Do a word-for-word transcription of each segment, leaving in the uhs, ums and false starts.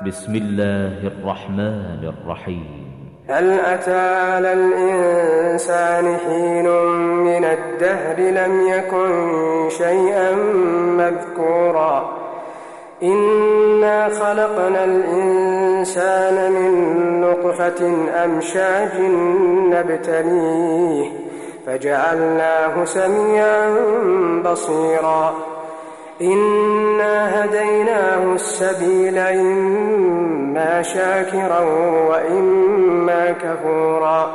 بسم الله الرحمن الرحيم. هل أتى على الإنسان حين من الدهر لم يكن شيئا مذكورا إنا خلقنا الإنسان من نطفة أمشاج نبتليه فجعلناه سميعا بصيرا إنا هديناه السبيل إما شاكرا وإما كفورا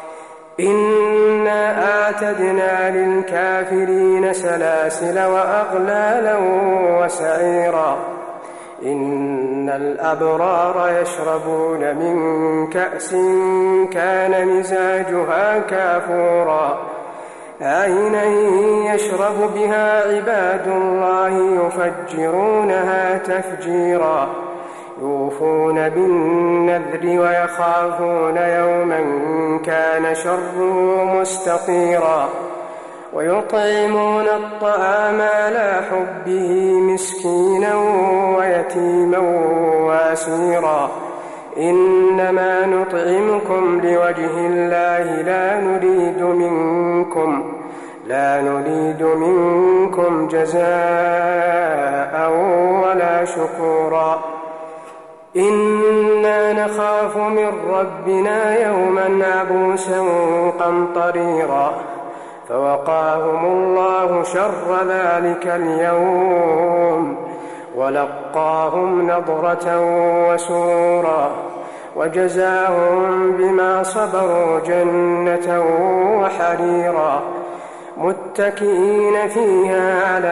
إنا أعتدنا للكافرين سلاسل وأغلالا وسعيرا إن الأبرار يشربون من كأس كان مزاجها كافورا عينا يشرب بها عباد الله يفجرونها تفجيرا يوفون بالنذر ويخافون يوما كان شره مستطيرا ويطعمون الطعام على حبه مسكينا ويتيما واسيرا إنما نطعمكم لوجه الله لا نريد منكم لا نريد منكم جزاء ولا شكورا إنا نخاف من ربنا يوما عبوسا قمطريرا فوقاهم الله شر ذلك اليوم ولقاهم نضرة وسرورا وجزاهم بما صبروا جنة وحريرا متكئين فيها على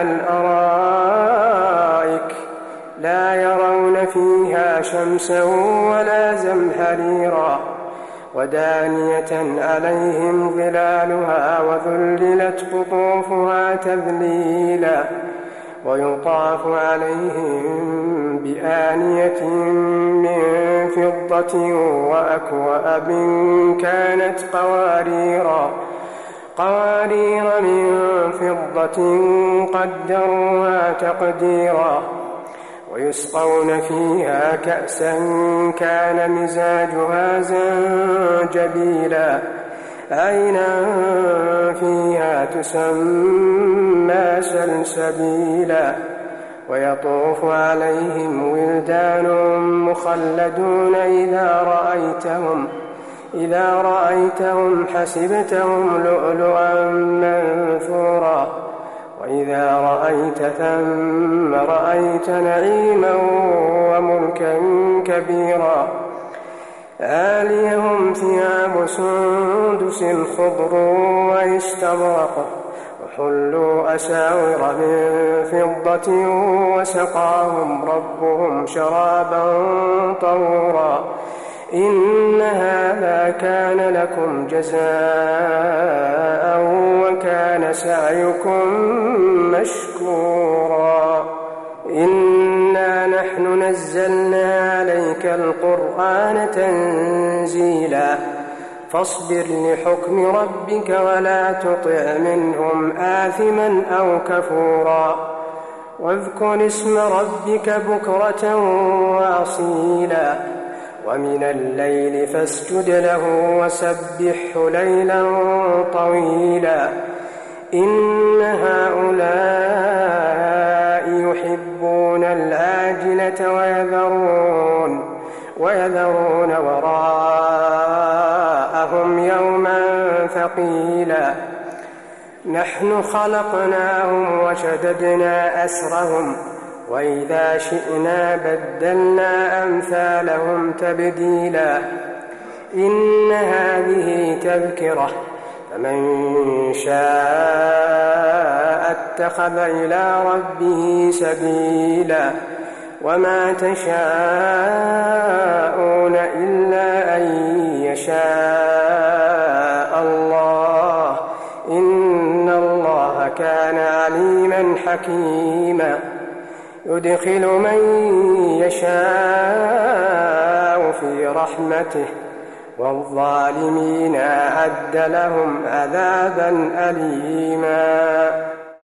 الأرائك لا يرون فيها شمسا ولا زمهريرا ودانية عليهم ظلالها وذللت قطوفها تذليلا ويطاف عليهم بآنية من فضة وأكواب كانت قواريرا قوارير من فضة قدروها تقديرا ويسقون فيها كأسا كان مزاجها زنجبيلا عينا فيها تسمى سلسبيلا ويطوف عليهم ولدان مخلدون إذا رأيتهم إذا رأيتهم حسبتهم لؤلؤا منثورا وإذا رأيت ثم رأيت نعيما وملكا كبيرا عاليهم ثياب سندس خضر واستبرق وحلوا أساور من فضة وسقاهم ربهم شرابا طهورا إن هذا كان لكم جزاء وكان سعيكم مشكورا إنا نحن نزلنا عليك القرآن تنزيلا فاصبر لحكم ربك ولا تطع منهم آثما أو كفورا واذكر اسم ربك بكرة وأصيلا ومن الليل فاسجد له وسبحه ليلا طويلا إن هؤلاء يحبون العاجلة ويذرون, ويذرون وراءهم يوما ثقيلا نحن خلقناهم وشددنا أسرهم وإذا شئنا بدلنا أمثالهم تبديلا إن هذه تذكرة فمن شاء اتخذ إلى ربه سبيلا وما تشاءون إلا أن يشاء الله إن الله كان عليما حكيما يدخل من يشاء في رحمته والظالمين أعد لهم عذابا أليما.